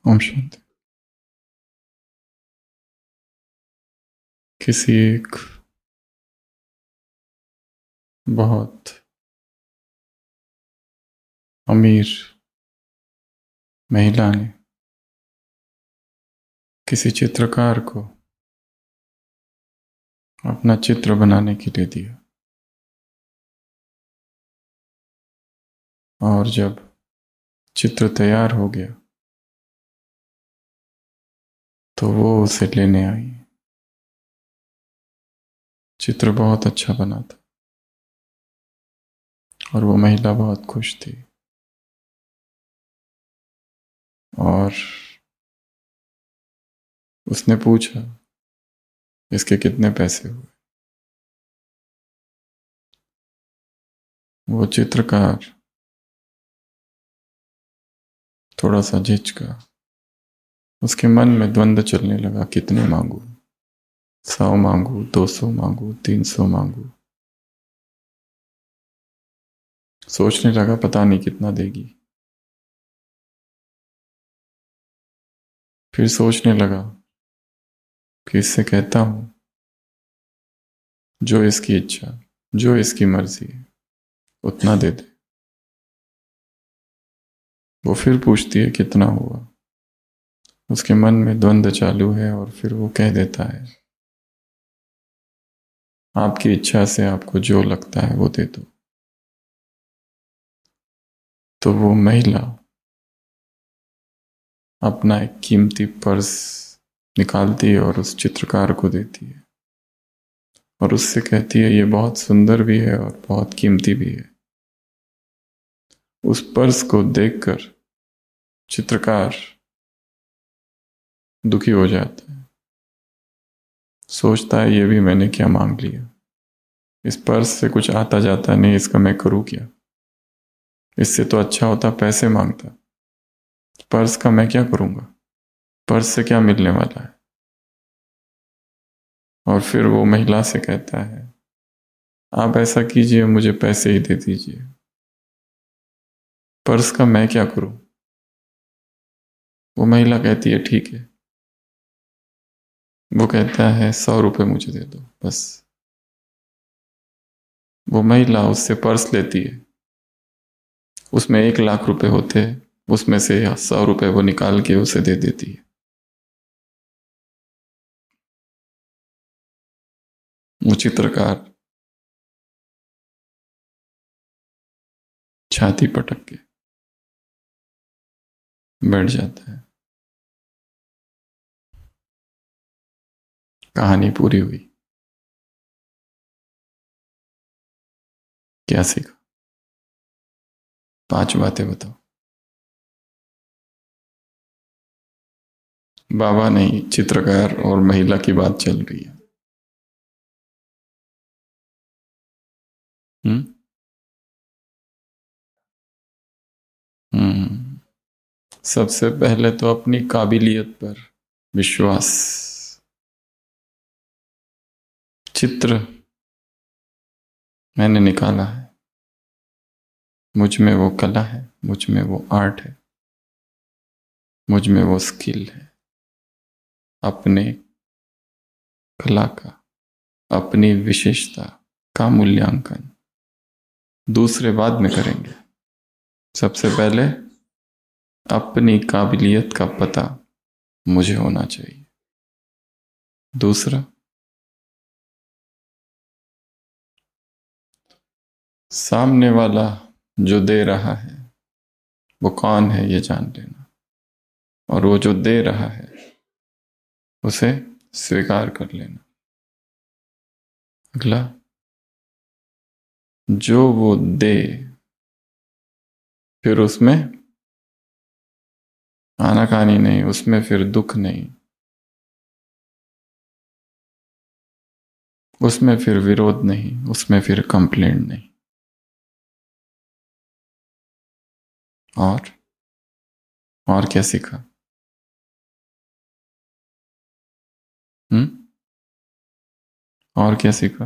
ओम शांति। किसी एक बहुत अमीर महिला ने किसी चित्रकार को अपना चित्र बनाने के लिए दिया, और जब चित्र तैयार हो गया तो वो उसे लेने आई। चित्र बहुत अच्छा बना था और वो महिला बहुत खुश थी, और उसने पूछा इसके कितने पैसे हुए। वो चित्रकार थोड़ा सा झिझका, उसके मन में द्वंद्व चलने लगा, कितने मांगू, 100 मांगू, 200 मांगू, 300 मांगू। सोचने लगा पता नहीं कितना देगी। फिर सोचने लगा कि इससे कहता हूं जो इसकी इच्छा, जो इसकी मर्जी है उतना दे दे। वो फिर पूछती है कितना हुआ। उसके मन में द्वंद्व चालू है और फिर वो कह देता है आपकी इच्छा से आपको जो लगता है वो दे दो। तो वो महिला अपना एक कीमती पर्स निकालती है और उस चित्रकार को देती है, और उससे कहती है ये बहुत सुंदर भी है और बहुत कीमती भी है। उस पर्स को देखकर चित्रकार दुखी हो जाता है, सोचता है ये भी मैंने क्या मांग लिया, इस पर्स से कुछ आता जाता नहीं, इसका मैं करूं क्या। इससे तो अच्छा होता पैसे मांगता, पर्स का मैं क्या करूंगा, पर्स से क्या मिलने वाला है। और फिर वो महिला से कहता है आप ऐसा कीजिए, मुझे पैसे ही दे दीजिए, पर्स का मैं क्या करूं। वो महिला कहती है ठीक है। वो कहता है 100 रुपये मुझे दे दो बस। वो महिला उससे पर्स लेती है, उसमें 1 लाख रुपए होते हैं, उसमें से 100 रुपये वो निकाल के उसे दे देती है। वो चित्रकार छाती पटक के बैठ जाता है। कहानी पूरी हुई। क्या सीखा? 5 बातें बताओ। बाबा नहीं, चित्रकार और महिला की बात चल रही है। हम्म। हम्म। सबसे पहले तो अपनी काबिलियत पर विश्वास। चित्र मैंने निकाला है, मुझ में वो कला है, मुझ में वो आर्ट है, मुझ में वो स्किल है। अपने कला का, अपनी विशेषता का मूल्यांकन दूसरे बाद में करेंगे। सबसे पहले अपनी काबिलियत का पता मुझे होना चाहिए। दूसरा, सामने वाला जो दे रहा है वो कौन है ये जान लेना, और वो जो दे रहा है उसे स्वीकार कर लेना। अगला, जो वो दे फिर उसमें आनाकानी नहीं, उसमें फिर दुख नहीं, उसमें फिर विरोध नहीं, उसमें फिर कंप्लेंट नहीं। और क्या सीखा? हम्म। और क्या सीखा?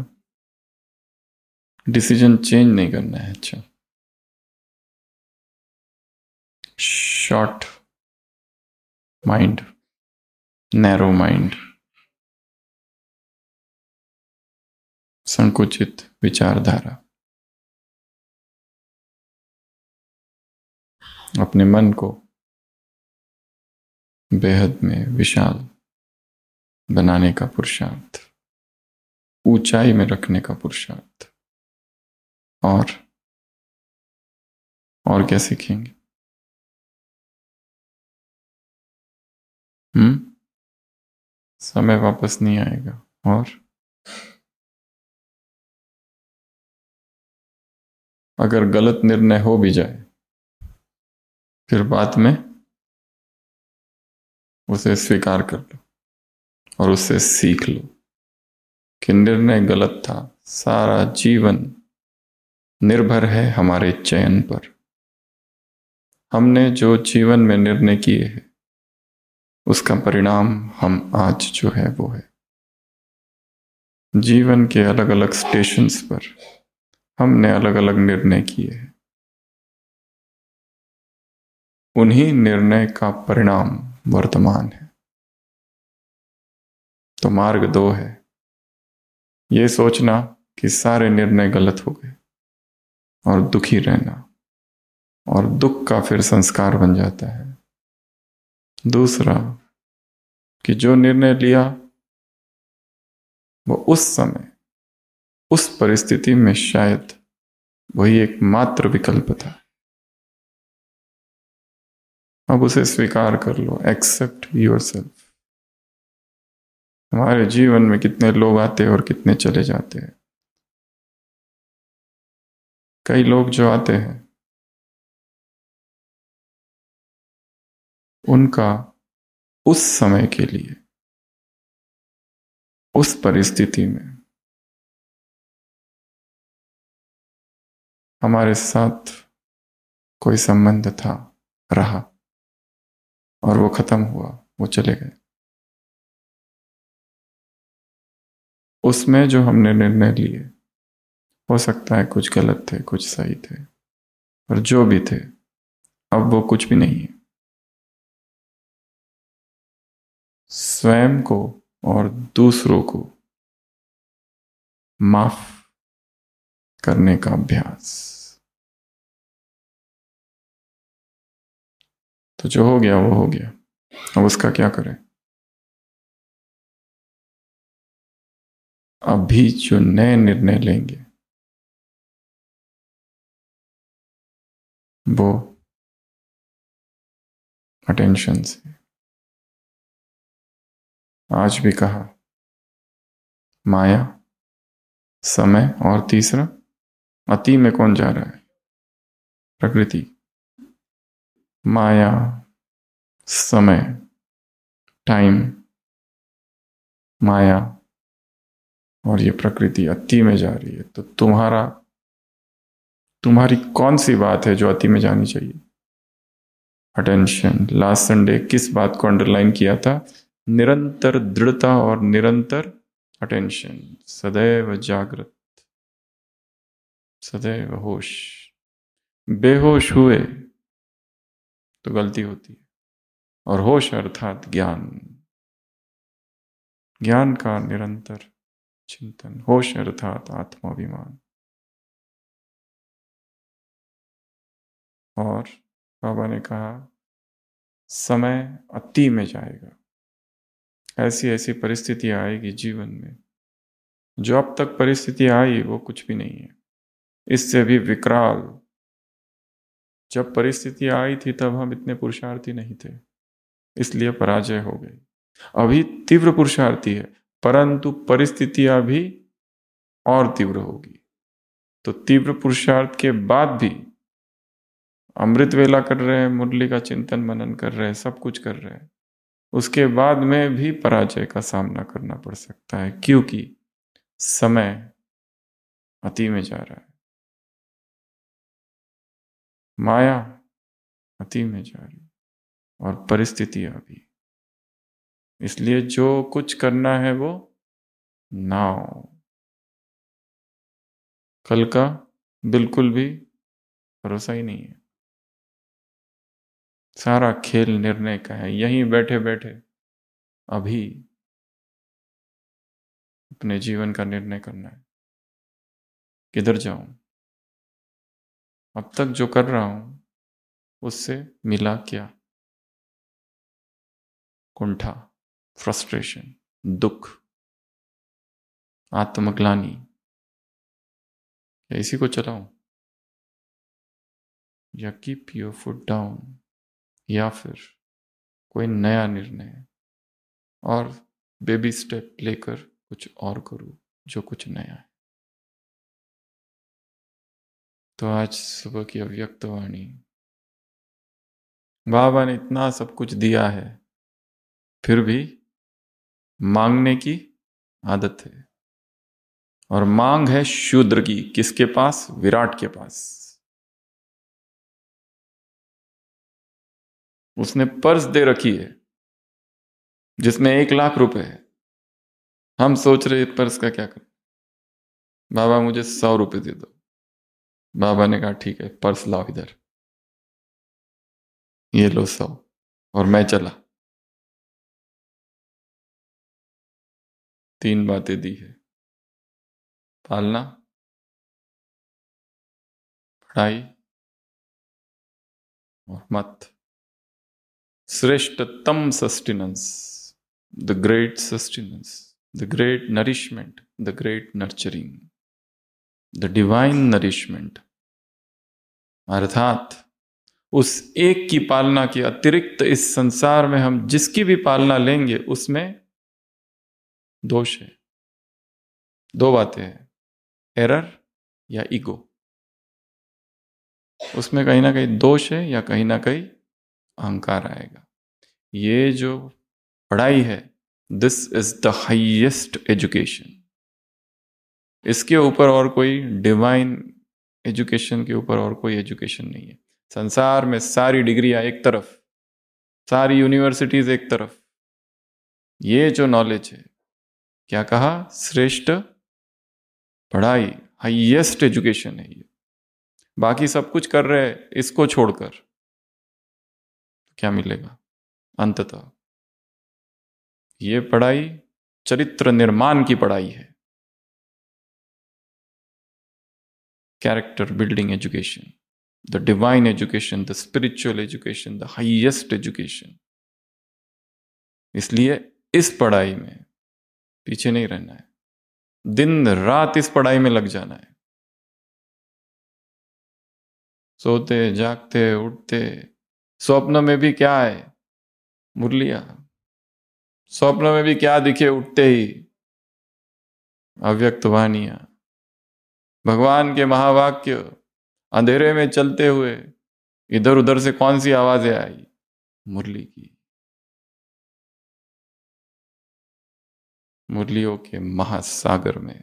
डिसीजन चेंज नहीं करना है। अच्छा, शॉर्ट माइंड, नैरो माइंड, संकुचित विचारधारा। अपने मन को बेहद में विशाल बनाने का पुरुषार्थ, ऊंचाई में रखने का पुरुषार्थ। और क्या सीखेंगे? समय वापस नहीं आएगा। और अगर गलत निर्णय हो भी जाए, फिर बाद में उसे स्वीकार कर लो और उससे सीख लो कि निर्णय गलत था। सारा जीवन निर्भर है हमारे चयन पर। हमने जो जीवन में निर्णय किए हैं, उसका परिणाम हम आज जो है वो है। जीवन के अलग अलग स्टेशंस पर हमने अलग अलग निर्णय किए हैं। उन्हीं निर्णय का परिणाम वर्तमान है। तो मार्ग दो है। ये सोचना कि सारे निर्णय गलत हो गए और दुखी रहना, और दुख का फिर संस्कार बन जाता है। दूसरा कि जो निर्णय लिया वो उस समय, उस परिस्थिति में शायद वही एकमात्र विकल्प था। अब उसे स्वीकार कर लो। Accept yourself. हमारे जीवन में कितने लोग आते हैं और कितने चले जाते हैं। कई लोग जो आते हैं, उनका उस समय के लिए, उस परिस्थिति में हमारे साथ कोई संबंध था, रहा, और वो खत्म हुआ, वो चले गए। उसमें जो हमने निर्णय लिए, हो सकता है कुछ गलत थे, कुछ सही थे, और जो भी थे, अब वो कुछ भी नहीं है। स्वयं को और दूसरों को माफ करने का अभ्यास। तो जो हो गया वो हो गया। अब उसका क्या करें? अभी जो नए निर्णय लेंगे वो अटेंशन से। आज भी कहा, माया, समय, और तीसरा अति में कौन जा रहा है? प्रकृति। माया, समय, टाइम, माया और ये प्रकृति अति में जा रही है। तो तुम्हारी कौन सी बात है जो अति में जानी चाहिए? अटेंशन। लास्ट संडे किस बात को अंडरलाइन किया था? निरंतर दृढ़ता और निरंतर अटेंशन। सदैव जागृत, सदैव होश। बेहोश हुए तो गलती होती है। और होश अर्थात ज्ञान, ज्ञान का निरंतर चिंतन। होश अर्थात आत्माभिमान। और बाबा ने कहा, समय अति में जाएगा। ऐसी ऐसी परिस्थितियां आएगी जीवन में, जो अब तक परिस्थिति आई वो कुछ भी नहीं है, इससे भी विकराल। जब परिस्थिति आई थी तब हम इतने पुरुषार्थी नहीं थे, इसलिए पराजय हो गई। अभी तीव्र पुरुषार्थी है, परंतु परिस्थितियां भी और तीव्र होगी। तो तीव्र पुरुषार्थ के बाद भी अमृत वेला कर रहे हैं, मुरली का चिंतन मनन कर रहे हैं, सब कुछ कर रहे हैं, उसके बाद में भी पराजय का सामना करना पड़ सकता है, क्योंकि समय अति में जा रहा है, माया अति में जा रही है, और परिस्थितियां भी। इसलिए जो कुछ करना है वो नाउ। कल का बिल्कुल भी भरोसा ही नहीं है। सारा खेल निर्णय का है। यहीं बैठे बैठे अभी अपने जीवन का निर्णय करना है, किधर जाऊं, अब तक जो कर रहा हूं उससे मिला क्या? कुंठा, फ्रस्ट्रेशन, दुख, आत्मग्लानि, या इसी को चलाऊं, या कीप योर फुट डाउन, या फिर कोई नया निर्णय और बेबी स्टेप लेकर कुछ और करूं जो कुछ नया है। तो आज सुबह की अव्यक्त वाणी, बाबा ने इतना सब कुछ दिया है, फिर भी मांगने की आदत है। और मांग है शूद्र की, किसके पास? विराट के पास। उसने पर्स दे रखी है जिसमें 1,00,000 है। हम सोच रहे पर्स का क्या करें। बाबा मुझे 100 रुपए दे दो। बाबा ने कहा ठीक है, पर्स लाओ इधर, ये लो 100, और मैं चला। 3 बातें दी है: पालना, पढ़ाई और मत। श्रेष्ठतम sustenance, the great sustenance, the great nourishment, the great nurturing, the divine nourishment, अर्थात उस एक की पालना के अतिरिक्त इस संसार में हम जिसकी भी पालना लेंगे उसमें दोष है। 2 बातें हैं, एरर या ईगो। उसमें कहीं ना कहीं दोष है या कहीं ना कहीं अहंकार आएगा। ये जो पढ़ाई है, this is the highest education. इसके ऊपर और कोई डिवाइन एजुकेशन के ऊपर और कोई एजुकेशन नहीं है। संसार में सारी डिग्रियां एक तरफ, सारी यूनिवर्सिटीज एक तरफ, ये जो नॉलेज है, क्या कहा? श्रेष्ठ पढ़ाई, हाईएस्ट एजुकेशन है ये। बाकी सब कुछ कर रहे हैं इसको छोड़कर, क्या मिलेगा अंततः? ये पढ़ाई चरित्र निर्माण की पढ़ाई है, character building education, the divine education, the spiritual education, the highest education. इसलिए इस पढ़ाई में पीछे नहीं रहना है, दिन रात इस पढ़ाई में लग जाना है। सोते जागते उठते, स्वप्न में भी क्या है? मुरलिया। स्वप्न में भी क्या दिखे उठते ही? अव्यक्त वाणियां, भगवान के महावाक्य। अंधेरे में चलते हुए इधर उधर से कौन सी आवाजें आई? मुरली की। मुरलियों के महासागर में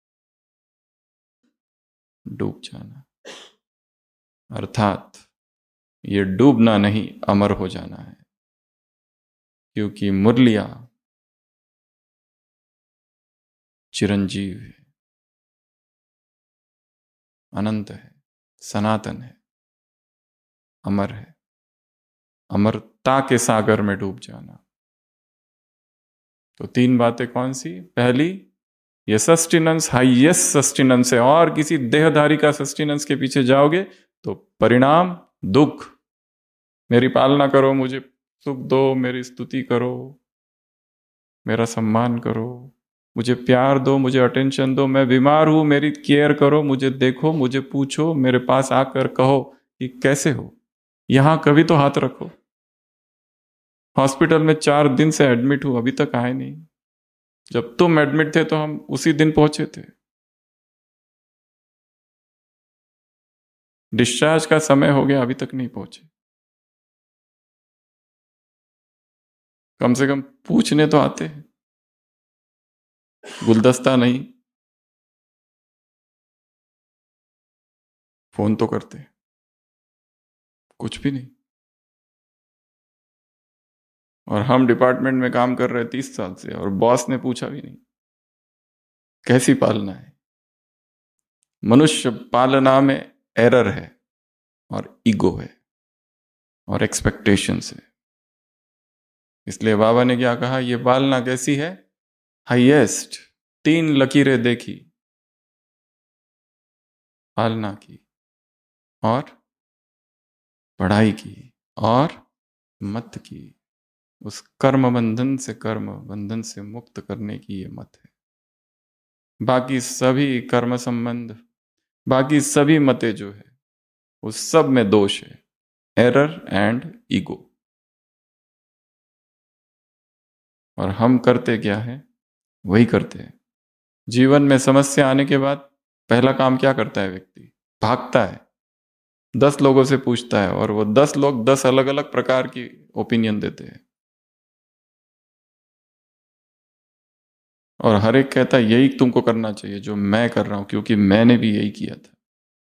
डूब जाना, अर्थात ये डूबना नहीं, अमर हो जाना है। क्योंकि मुरलिया चिरंजीव है, अनंत है, सनातन है, अमर है। अमरता के सागर में डूब जाना। तो 3 बातें कौन सी? पहली, ये सस्टेनेंस हाईएस्ट सस्टेनेंस है, और किसी देहधारी का सस्टेनेंस के पीछे जाओगे तो परिणाम दुख। मेरी पालना करो, मुझे सुख दो, मेरी स्तुति करो, मेरा सम्मान करो, मुझे प्यार दो, मुझे अटेंशन दो, मैं बीमार हूं मेरी केयर करो, मुझे देखो, मुझे पूछो, मेरे पास आकर कहो कि कैसे हो, यहां कभी तो हाथ रखो। हॉस्पिटल में 4 दिन से एडमिट हूं, अभी तक आए नहीं। जब तुम एडमिट थे तो हम उसी दिन पहुंचे थे। डिस्चार्ज का समय हो गया, अभी तक नहीं पहुंचे। कम से कम पूछने तो आते, गुलदस्ता नहीं, फोन तो करते, कुछ भी नहीं। और हम डिपार्टमेंट में काम कर रहे 30 साल से, और बॉस ने पूछा भी नहीं। कैसी पालना है? मनुष्य पालना में एरर है और ईगो है। और एक्सपेक्टेशन से। इसलिए बाबा ने क्या कहा, ये पालना कैसी है? हाईएस्ट। 3 लकीरें देखी पालना की, और पढ़ाई की, और मत की। उस कर्म बंधन से, कर्म बंधन से मुक्त करने की ये मत है। बाकी सभी कर्म संबंध, बाकी सभी मतें जो है, उस सब में दोष है, एरर एंड ईगो। और हम करते क्या है? वही करते हैं। जीवन में समस्या आने के बाद पहला काम क्या करता है व्यक्ति? भागता है, 10 लोगों से पूछता है, और वो 10 लोग 10 अलग अलग प्रकार की ओपिनियन देते हैं, और हर एक कहता है यही तुमको करना चाहिए जो मैं कर रहा हूं, क्योंकि मैंने भी यही किया था।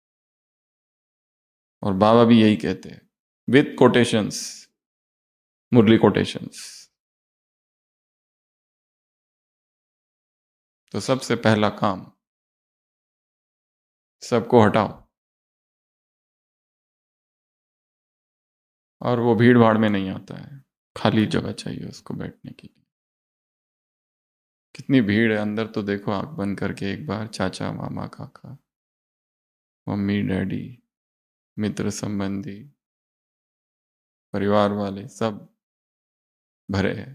और बाबा भी यही कहते हैं, विथ कोटेशंस, मुरली कोटेशंस। तो सबसे पहला काम, सबको हटाओ, और वो भीड़ भाड़ में नहीं आता है, खाली जगह चाहिए उसको बैठने के लिए। कितनी भीड़ है अंदर, तो देखो आंख बंद करके एक बार, चाचा मामा काका मम्मी डैडी, मित्र संबंधी, परिवार वाले, सब भरे हैं।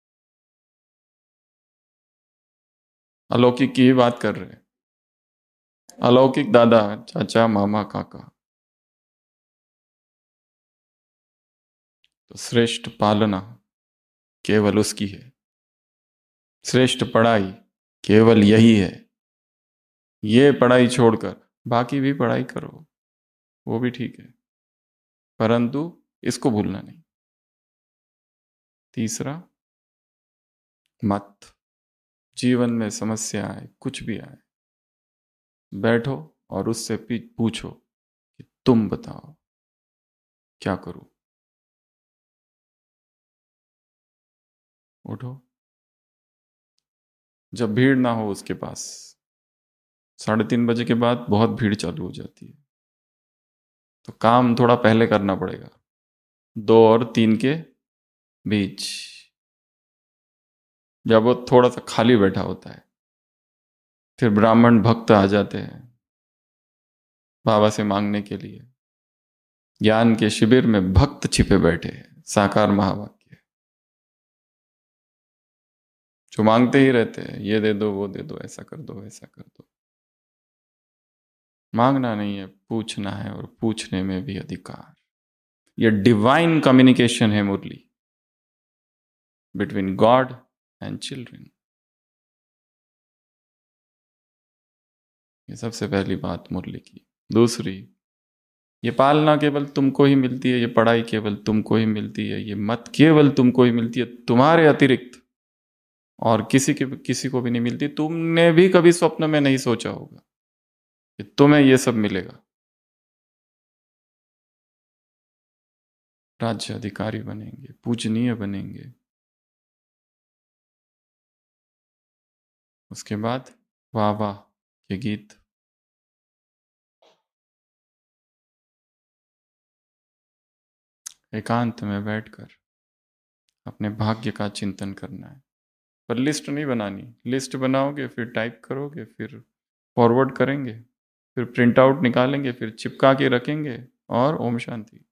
अलौकिक की ही बात कर रहे हैं। अलौकिक दादा, चाचा मामा काका। तो श्रेष्ठ पालना केवल उसकी है, श्रेष्ठ पढ़ाई केवल यही है। ये पढ़ाई छोड़कर बाकी भी पढ़ाई करो, वो भी ठीक है, परंतु इसको भूलना नहीं। तीसरा, मत। जीवन में समस्या आए, कुछ भी आए, बैठो और उससे पूछो कि तुम बताओ क्या करूं। उठो, जब भीड़ ना हो उसके पास। 3:30 बजे के बाद बहुत भीड़ चालू हो जाती है, तो काम थोड़ा पहले करना पड़ेगा, 2 और 3 के बीच, जब वो थोड़ा सा खाली बैठा होता है। फिर ब्राह्मण भक्त आ जाते हैं बाबा से मांगने के लिए। ज्ञान के शिविर में भक्त छिपे बैठे हैं, साकार महावाक्य, जो मांगते ही रहते हैं, ये दे दो वो दे दो, ऐसा कर दो वैसा कर दो। मांगना नहीं है, पूछना है, और पूछने में भी अधिकार। ये डिवाइन कम्युनिकेशन है Murli, between God and children. ये सबसे पहली बात मुरली की। दूसरी, ये पालना केवल तुमको ही मिलती है, ये पढ़ाई केवल तुमको ही मिलती है, ये मत केवल तुमको ही मिलती है, तुम्हारे अतिरिक्त और किसी को भी नहीं मिलती। तुमने भी कभी स्वप्न में नहीं सोचा होगा कि तुम्हें ये सब मिलेगा। राज्य अधिकारी बनेंगे, पूजनीय बनेंगे। उसके बाद वाह वाह के गीत। एकांत में बैठकर अपने भाग्य का चिंतन करना है। पर लिस्ट नहीं बनानी। लिस्ट बनाओगे, फिर टाइप करोगे, फिर फॉरवर्ड करेंगे, फिर प्रिंट आउट निकालेंगे, फिर चिपका के रखेंगे, और ओम शांति।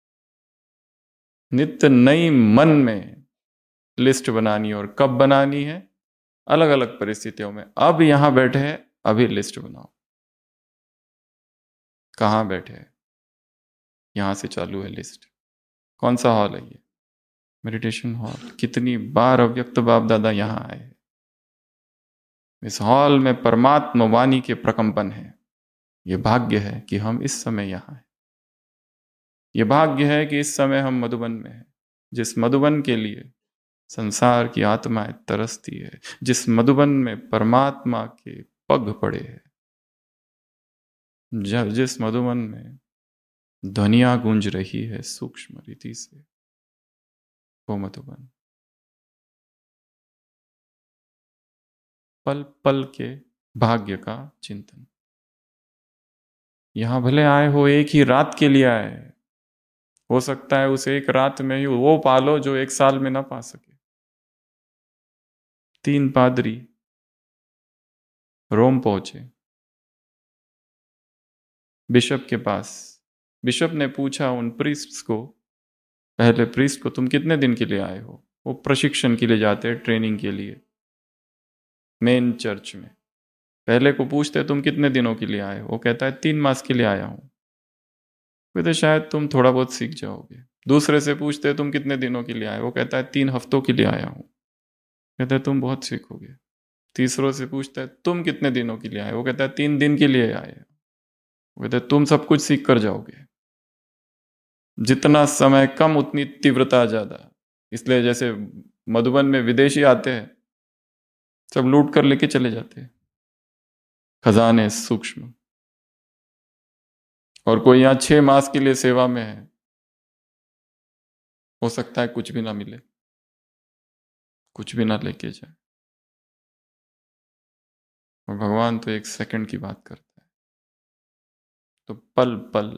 नित्य नई मन में लिस्ट बनानी, और कब बनानी है? अलग अलग परिस्थितियों में। अब यहां बैठे हैं, अभी लिस्ट बनाओ। कहां बैठे हैं? यहां से चालू है लिस्ट। कौन सा हॉल है ये? Meditation hall. कितनी बार अव्यक्त बाप दादा यहां आए हैं। इस हॉल में परमात्मा वाणी के प्रकंपन है। ये भाग्य है कि हम इस समय यहां हैं। ये भाग्य है कि इस समय हम मधुबन में हैं, जिस मधुबन के लिए संसार की आत्माएं तरसती है, जिस मधुबन में परमात्मा के पग पड़े हैं, जिस मधुबन में ध्वनियां गूंज रही है सूक्ष्म रीति से, वो मधुबन। पल पल के भाग्य का चिंतन। यहां भले आए हो एक ही रात के लिए आए, हो सकता है उसे एक रात में ही वो पालो जो एक साल में ना पा सके। 3 पादरी रोम पहुंचे बिशप के पास। बिशप ने पूछा उन प्रीस्ट्स को, पहले प्रीस्ट को, तुम कितने दिन के लिए आए हो? वो प्रशिक्षण के लिए जाते हैं, ट्रेनिंग के लिए मेन चर्च में। पहले को पूछते तुम कितने दिनों के लिए आए हो? वो कहता है 3 मास के लिए आया हूं। कहते शायद तुम थोड़ा बहुत सीख जाओगे। दूसरे से पूछते तुम कितने दिनों के लिए आए? वो कहता है 3 हफ्तों के लिए आया हूं। कहते तुम बहुत सीखोगे। तीसरों से पूछता है तुम कितने दिनों के लिए आए? वो कहता है 3 दिन के लिए आए। वो कहते तुम सब कुछ सीख कर जाओगे। जितना समय कम उतनी तीव्रता ज्यादा। इसलिए जैसे मधुबन में विदेशी आते हैं, सब लूट कर लेके चले जाते हैं खजाने सूक्ष्म। और कोई यहाँ 6 मास के लिए सेवा में है, हो सकता है कुछ भी ना मिले, कुछ भी ना लेके जाए। और भगवान तो 1 सेकंड की बात करता है। तो पल पल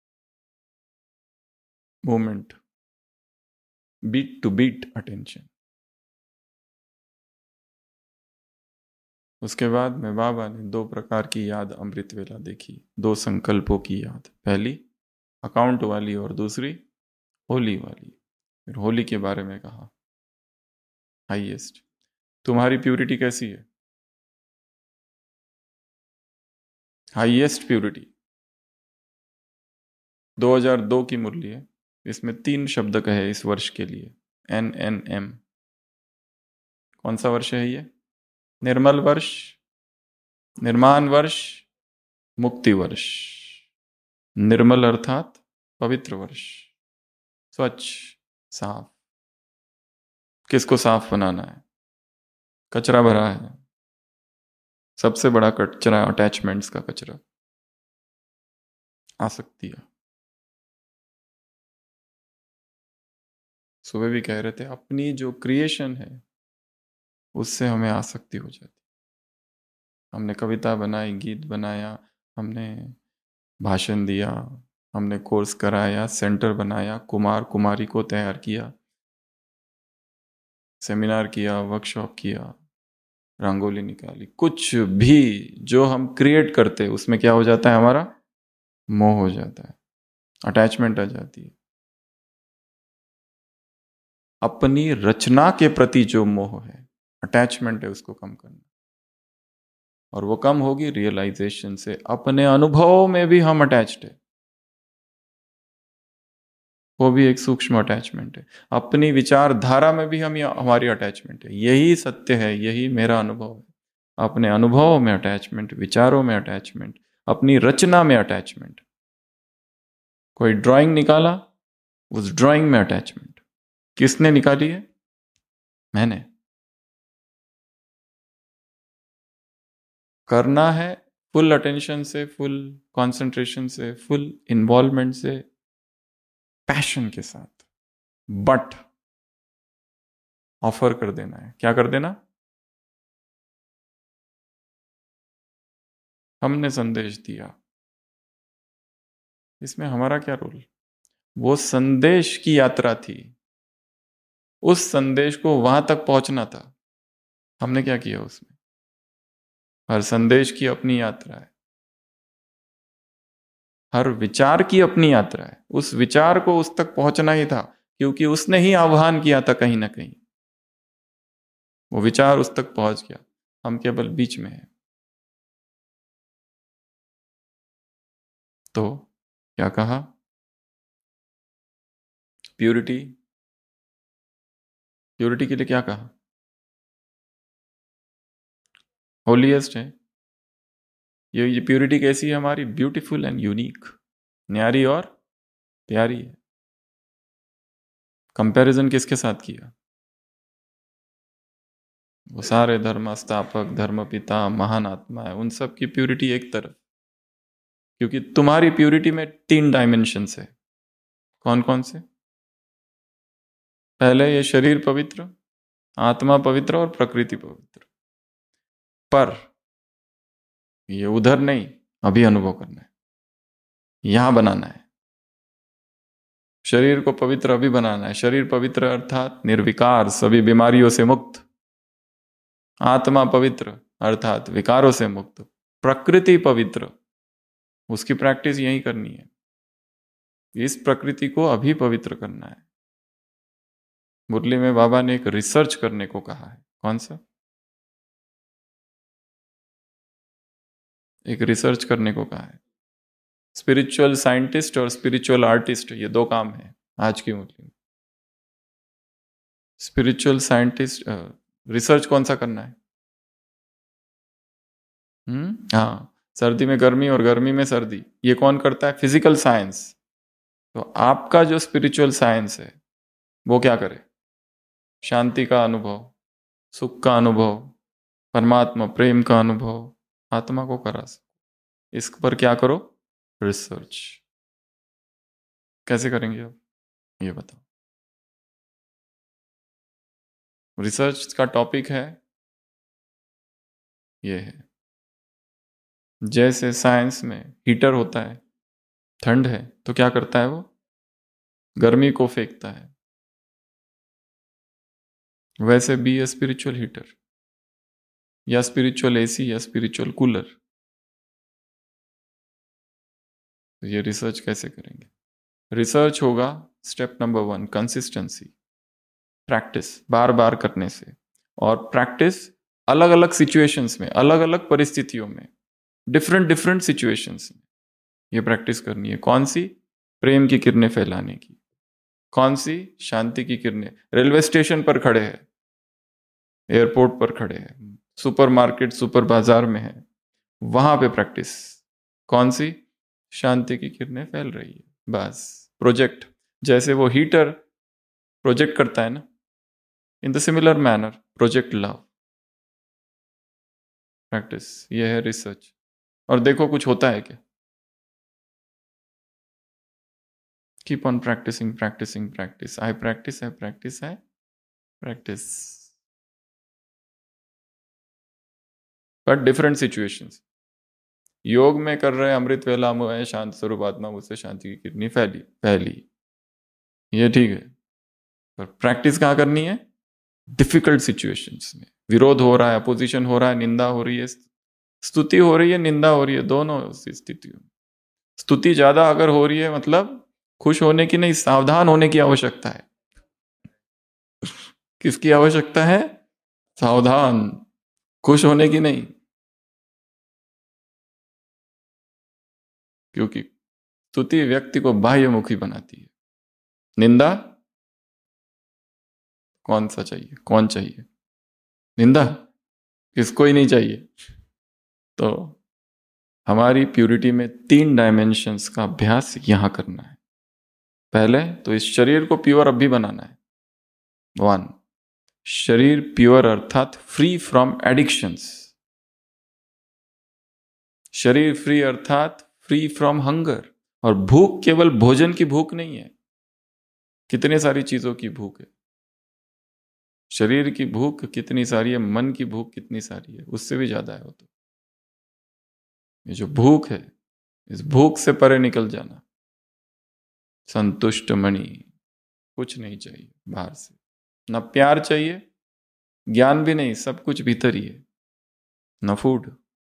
moment, beat to beat attention. उसके बाद में बाबा ने 2 प्रकार की याद अमृत वेला देखी, 2 संकल्पों की याद। पहली अकाउंट वाली और दूसरी होली वाली। फिर होली के बारे में कहा, हाईएस्ट। तुम्हारी प्यूरिटी कैसी है? हाईएस्ट प्यूरिटी 2002 की मुरली है। इसमें 3 शब्द कहे इस वर्ष के लिए, NNM। कौन सा वर्ष है ये? निर्मल वर्ष, निर्माण वर्ष, मुक्ति वर्ष। निर्मल अर्थात पवित्र वर्ष, स्वच्छ, साफ। किसको साफ बनाना है? कचरा भरा है। सबसे बड़ा कचरा अटैचमेंट्स का कचरा, आसक्तियां। सुबह भी कह रहे थे अपनी जो क्रिएशन है उससे हमें आसक्ति हो जाती। हमने कविता बनाई, गीत बनाया, हमने भाषण दिया, हमने कोर्स कराया, सेंटर बनाया, कुमार कुमारी को तैयार किया, सेमिनार किया, वर्कशॉप किया, रंगोली निकाली। कुछ भी जो हम क्रिएट करते उसमें क्या हो जाता है? हमारा मोह हो जाता है, अटैचमेंट आ जाती है। अपनी रचना के प्रति जो मोह है, अटैचमेंट है, उसको कम करना। और वो कम होगी रियलाइजेशन से। अपने अनुभव में भी हम अटैच्ड है, वो भी एक सूक्ष्म अटैचमेंट है। अपनी विचारधारा में भी हमारी अटैचमेंट है। यही सत्य है, यही मेरा अनुभव है। अपने अनुभव में अटैचमेंट, विचारों में अटैचमेंट, अपनी रचना में अटैचमेंट। कोई ड्राइंग निकाला, उस ड्राइंग में अटैचमेंट। किसने निकाली है? मैंने। करना है फुल अटेंशन से, फुल कंसंट्रेशन से, फुल इन्वॉल्वमेंट से, पैशन के साथ। बट ऑफर कर देना है। क्या कर देना? हमने संदेश दिया, इसमें हमारा क्या रोल? वो संदेश की यात्रा थी, उस संदेश को वहां तक पहुंचना था। हमने क्या किया उसमें? हर संदेश की अपनी यात्रा है, हर विचार की अपनी यात्रा है। उस विचार को उस तक पहुंचना ही था, क्योंकि उसने ही आह्वान किया था कहीं ना कहीं। वो विचार उस तक पहुंच गया, हम केवल बीच में हैं। तो क्या कहा? प्यूरिटी, प्यूरिटी के लिए क्या कहा? होलीएस्ट है। ये प्यूरिटी कैसी है हमारी? ब्यूटीफुल एंड यूनिक, न्यारी और प्यारी है। कंपैरिजन किसके साथ किया? वो सारे धर्म स्थापक, धर्म पिता, महान आत्मा है, उन सब की प्यूरिटी एक तरफ। क्योंकि तुम्हारी प्यूरिटी में 3 डायमेंशंस है। कौन कौन से? पहले ये शरीर पवित्र, आत्मा पवित्र और प्रकृति पवित्र। पर ये उधर नहीं, अभी अनुभव करना है, यहां बनाना है। शरीर को पवित्र अभी बनाना है। शरीर पवित्र अर्थात निर्विकार, सभी बीमारियों से मुक्त। आत्मा पवित्र अर्थात विकारों से मुक्त। प्रकृति पवित्र, उसकी प्रैक्टिस यही करनी है। इस प्रकृति को अभी पवित्र करना है। मुरली में बाबा ने एक रिसर्च करने को कहा है। कौन सा? एक रिसर्च करने को कहा है। स्पिरिचुअल साइंटिस्ट और स्पिरिचुअल आर्टिस्ट, ये दो काम है आज की मुरली में। स्पिरिचुअल साइंटिस्ट रिसर्च कौन सा करना है? हाँ, सर्दी में गर्मी और गर्मी में सर्दी, ये कौन करता है? Physical science. तो आपका जो स्पिरिचुअल साइंस है वो क्या करे? शांति का अनुभव, सुख का अनुभव, परमात्मा प्रेम का अनुभव आत्मा को करा सको। इस पर क्या करो? रिसर्च। कैसे करेंगे आप, ये बताओ। रिसर्च का टॉपिक है, ये है, जैसे साइंस में हीटर होता है, ठंड है तो क्या करता है? वो गर्मी को फेंकता है। वैसे बी ए स्पिरिचुअल हीटर, या स्पिरिचुअल एसी, या स्पिरिचुअल कूलर। तो ये रिसर्च कैसे करेंगे? रिसर्च होगा स्टेप नंबर 1, कंसिस्टेंसी, प्रैक्टिस, बार बार करने से। और प्रैक्टिस अलग अलग सिचुएशंस में, अलग अलग परिस्थितियों में, डिफरेंट डिफरेंट सिचुएशंस में ये प्रैक्टिस करनी है। कौन सी? प्रेम की किरणें फैलाने की। कौन सी? शांति की किरणें। रेलवे स्टेशन पर खड़े हैं, एयरपोर्ट पर खड़े हैं, सुपरमार्केट, सुपर बाजार में है, वहां पे प्रैक्टिस। कौन सी? शांति की किरणें फैल रही है, बस। प्रोजेक्ट, जैसे वो हीटर प्रोजेक्ट करता है ना, in the similar manner project love. Practice, ये है रिसर्च। और देखो कुछ होता है क्या? Keep on practising, practising, practice. I practice, I practice, I practice. But different situations. योग में कर रहे अमृत वेला में शांत स्वरूप आत्मा मुझसे शांति की कितनी फैली पहली, ये ठीक है। पर प्रैक्टिस कहाँ करनी है? डिफिकल्ट सिचुएशंस में। विरोध हो रहा है, अपोजिशन हो रहा है, निंदा हो रही है, स्तुति हो रही है, निंदा हो रही है, दोनों स्थितियों में। स्तुति ज्यादा अगर हो रही है मतलब खुश होने की नहीं, सावधान होने की आवश्यकता है। किसकी आवश्यकता है? सावधान, खुश होने की नहीं। क्योंकि स्तुति व्यक्ति को बाह्यमुखी बनाती है। निंदा, कौन सा चाहिए? कौन चाहिए निंदा? किसको ही नहीं चाहिए। तो हमारी प्यूरिटी में 3 डायमेंशंस का अभ्यास यहां करना है। पहले तो इस शरीर को प्योर अभी बनाना है। 1, शरीर प्योर अर्थात फ्री फ्रॉम एडिक्शंस। शरीर फ्री अर्थात फ्री फ्रॉम हंगर। और भूख केवल भोजन की भूख नहीं है, कितने सारी चीजों की भूख है। शरीर की भूख कितनी सारी है, मन की भूख कितनी सारी है, उससे भी ज्यादा है वो तो। ये जो भूख है, इस भूख से परे निकल जाना। संतुष्ट मणि, कुछ नहीं चाहिए बाहर से, ना प्यार चाहिए, ज्ञान भी नहीं, सब कुछ भीतर ही है। न फूड।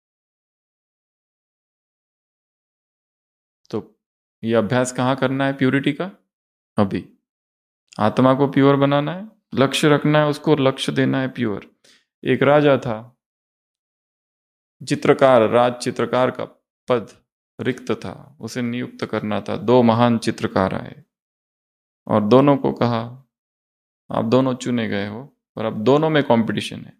तो ये अभ्यास कहाँ करना है प्यूरिटी का? अभी। आत्मा को प्योर बनाना है, लक्ष्य रखना है, उसको लक्ष्य देना है प्योर। एक राजा था, चित्रकार, राज चित्रकार का पद रिक्त था, उसे नियुक्त करना था। 2 महान चित्रकार आए और दोनों को कहा आप दोनों चुने गए हो और अब दोनों में कंपटीशन है।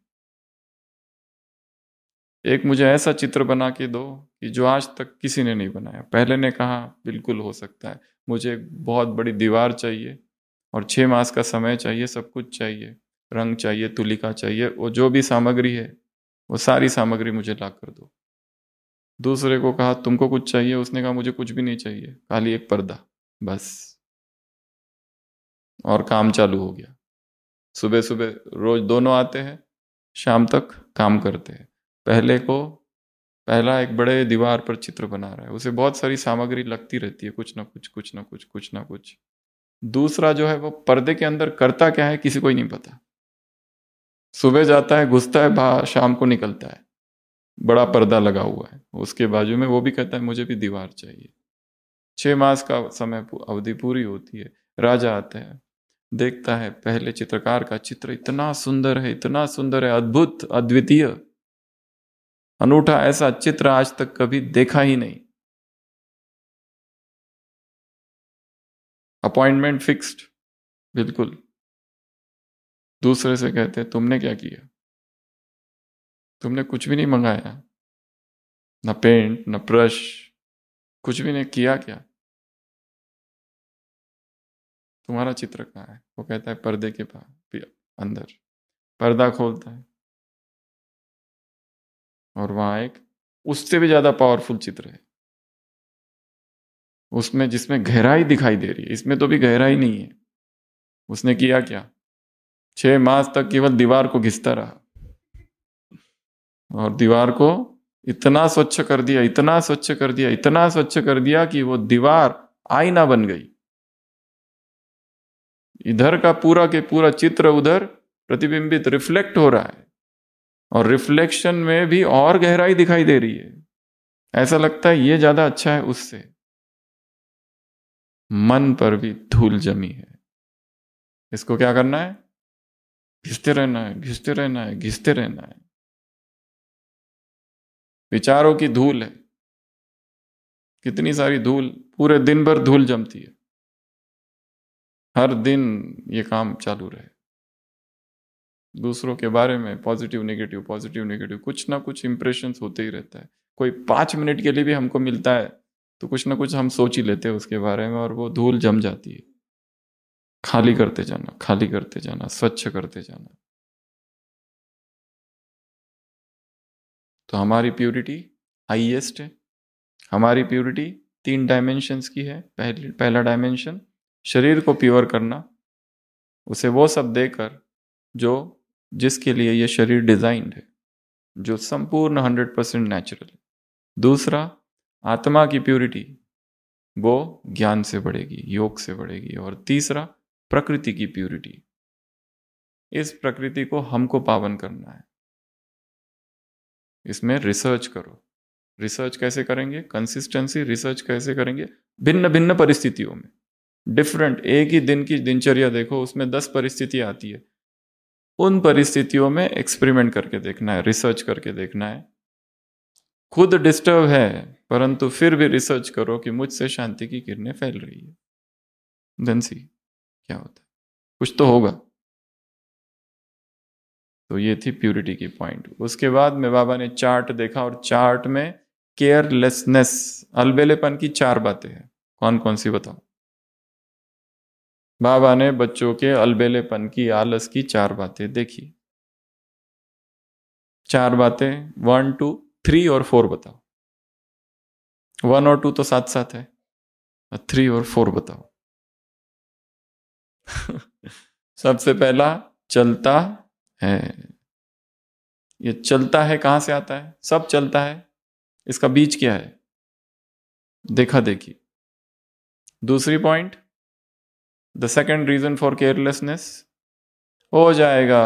एक मुझे ऐसा चित्र बना के दो कि जो आज तक किसी ने नहीं बनाया। पहले ने कहा बिल्कुल हो सकता है, मुझे एक बहुत बड़ी दीवार चाहिए और 6 मास का समय चाहिए, सब कुछ चाहिए, रंग चाहिए, तुलिका चाहिए, वो जो भी सामग्री है वो सारी सामग्री मुझे ला कर दो। दूसरे को कहा तुमको कुछ चाहिए, उसने कहा मुझे कुछ भी नहीं चाहिए, खाली एक पर्दा बस। और काम चालू हो गया। सुबह सुबह रोज दोनों आते हैं, शाम तक काम करते हैं। पहला एक बड़े दीवार पर चित्र बना रहा है, उसे बहुत सारी सामग्री लगती रहती है, कुछ ना कुछ, कुछ ना कुछ, कुछ ना कुछ। दूसरा जो है वो पर्दे के अंदर करता क्या है किसी को ही नहीं पता। सुबह जाता है, घुसता है, बाहर शाम को निकलता है, बड़ा पर्दा लगा हुआ है उसके बाजू में, वो भी कहता है मुझे भी दीवार चाहिए। 6 मास का समय अवधि पूरी होती है, राजा आता है, देखता है पहले चित्रकार का चित्र इतना सुंदर है, इतना सुंदर है, अद्भुत, अद्वितीय, अनूठा, ऐसा चित्र आज तक कभी देखा ही नहीं। अपॉइंटमेंट फिक्स्ड, बिल्कुल। दूसरे से कहते हैं तुमने क्या किया, तुमने कुछ भी नहीं मंगाया, न पेंट न ब्रश, कुछ भी नहीं किया, क्या तुम्हारा चित्र कहाँ है? वो कहता है पर्दे के पास अंदर। पर्दा खोलता है और वहां एक उससे भी ज्यादा पावरफुल चित्र है, उसमें जिसमें गहराई दिखाई दे रही है, इसमें तो भी गहराई नहीं है। उसने किया क्या? 6 मास तक केवल दीवार को घिसता रहा और दीवार को इतना स्वच्छ कर दिया, इतना स्वच्छ कर दिया, इतना स्वच्छ कर दिया कि वो दीवार आईना बन गई। इधर का पूरा के पूरा चित्र उधर प्रतिबिंबित, रिफ्लेक्ट हो रहा है, और रिफ्लेक्शन में भी और गहराई दिखाई दे रही है। ऐसा लगता है ये ज्यादा अच्छा है उससे। मन पर भी धूल जमी है, इसको क्या करना है? घिसते रहना है, घिसते रहना है, घिसते रहना है। विचारों की धूल है, कितनी सारी धूल, पूरे दिन भर धूल जमती है, हर दिन ये काम चालू रहे। दूसरों के बारे में पॉजिटिव नेगेटिव, पॉजिटिव नेगेटिव, कुछ ना कुछ इंप्रेशंस होते ही रहता है। कोई 5 मिनट के लिए भी हमको मिलता है तो कुछ ना कुछ हम सोच ही लेते हैं उसके बारे में, और वो धूल जम जाती है। खाली करते जाना, खाली करते जाना, स्वच्छ करते जाना। तो हमारी प्यूरिटी हाईएस्ट है। हमारी प्यूरिटी 3 डायमेंशंस की है। पहला डायमेंशन शरीर को प्योर करना, उसे वो सब देकर जो जिसके लिए ये शरीर डिजाइंड है, जो संपूर्ण 100% नेचुरल है। दूसरा आत्मा की प्यूरिटी, वो ज्ञान से बढ़ेगी, योग से बढ़ेगी। और तीसरा प्रकृति की प्यूरिटी, इस प्रकृति को हमको पावन करना है। इसमें रिसर्च करो। रिसर्च कैसे करेंगे? कंसिस्टेंसी रिसर्च कैसे करेंगे? भिन्न भिन्न परिस्थितियों में, डिफरेंट, एक ही दिन की दिनचर्या देखो, उसमें 10 परिस्थितियां आती है। उन परिस्थितियों में एक्सपेरिमेंट करके देखना है, रिसर्च करके देखना है। खुद डिस्टर्ब है परंतु फिर भी रिसर्च करो कि मुझसे शांति की किरणें फैल रही है, देन सी क्या होता है, कुछ तो होगा। तो ये थी प्यूरिटी की पॉइंट। उसके बाद में बाबा ने चार्ट देखा, और चार्ट में केयरलेसनेस, अलबेलेपन की 4 बातें हैं। कौन कौन सी बताओ? बाबा ने बच्चों के अलबेलेपन की, आलस की 4 बातें देखी। 4 बातें, 1 2 3 और 4 बताओ। 1 और 2 तो साथ साथ है, 3 और 4 बताओ। सबसे पहला चलता है। ये चलता है कहां से आता है? सब चलता है, इसका बीज क्या है? देखा देखी। दूसरी point, the second reason for carelessness, हो जाएगा,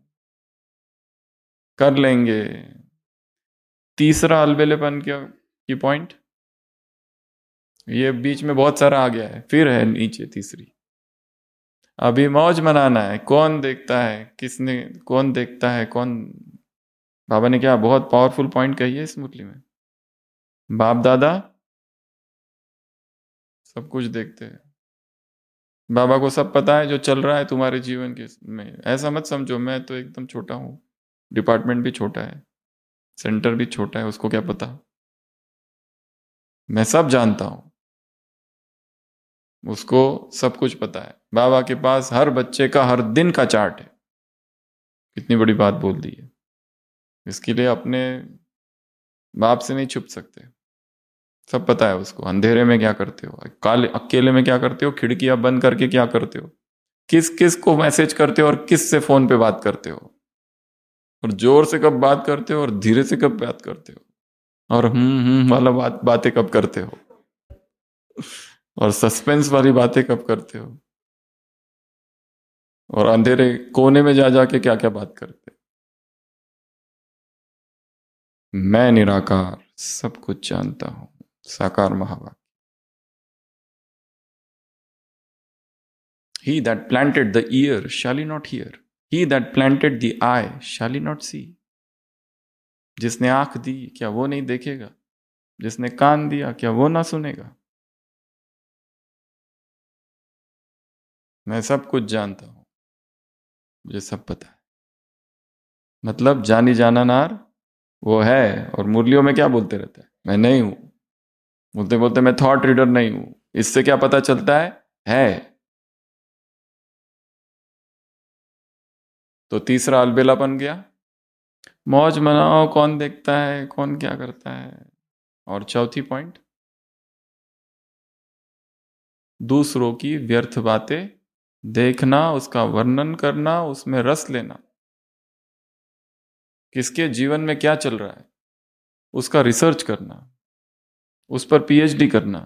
कर लेंगे। तीसरा अलबेलेपन क्या की पॉइंट, ये बीच में बहुत सारा आ गया है, फिर है नीचे तीसरी, अभी मौज मनाना है। कौन देखता है, किसने, कौन देखता है, कौन? बाबा ने क्या बहुत पावरफुल पॉइंट कही है इस मुरली में। बाप दादा सब कुछ देखते हैं, बाबा को सब पता है जो चल रहा है तुम्हारे जीवन के में। ऐसा मत समझो मैं तो एकदम छोटा हूं, डिपार्टमेंट भी छोटा है, सेंटर भी छोटा है, उसको क्या पता? मैं सब जानता हूं, उसको सब कुछ पता है। बाबा के पास हर बच्चे का हर दिन का चार्ट है। कितनी बड़ी बात बोल दी है। इसके लिए अपने बाप से नहीं छुप सकते, सब पता है उसको। अंधेरे में क्या करते हो, काले अकेले में क्या करते हो, खिड़कियां बंद करके क्या करते हो, किस किस को मैसेज करते हो और किस से फोन पे बात करते हो, और जोर से कब बात करते हो और धीरे से कब बात करते हो, और वाला बातें कब करते हो, और सस्पेंस वाली बातें कब करते हो। और अंधेरे कोने में जा जाके क्या क्या बात करते। मैं निराकार सब कुछ जानता हूं, साकार महावाक्य। He that planted the ear shall he not hear, he that planted the eye shall he not see। जिसने आंख दी क्या वो नहीं देखेगा, जिसने कान दिया क्या वो ना सुनेगा। मैं सब कुछ जानता हूं, मुझे सब पता है। मतलब जानी जाना नार वो है, और मुरलियों में क्या बोलते रहते हैं, मैं नहीं हूं। बोलते बोलते मैं थॉट रीडर नहीं हूं। इससे क्या पता चलता है। तो तीसरा अलबेला बन गया, मौज मनाओ, कौन देखता है कौन क्या करता है। और चौथी पॉइंट, दूसरों की व्यर्थ बातें देखना, उसका वर्णन करना, उसमें रस लेना। किसके जीवन में क्या चल रहा है उसका रिसर्च करना, उस पर पीएचडी करना।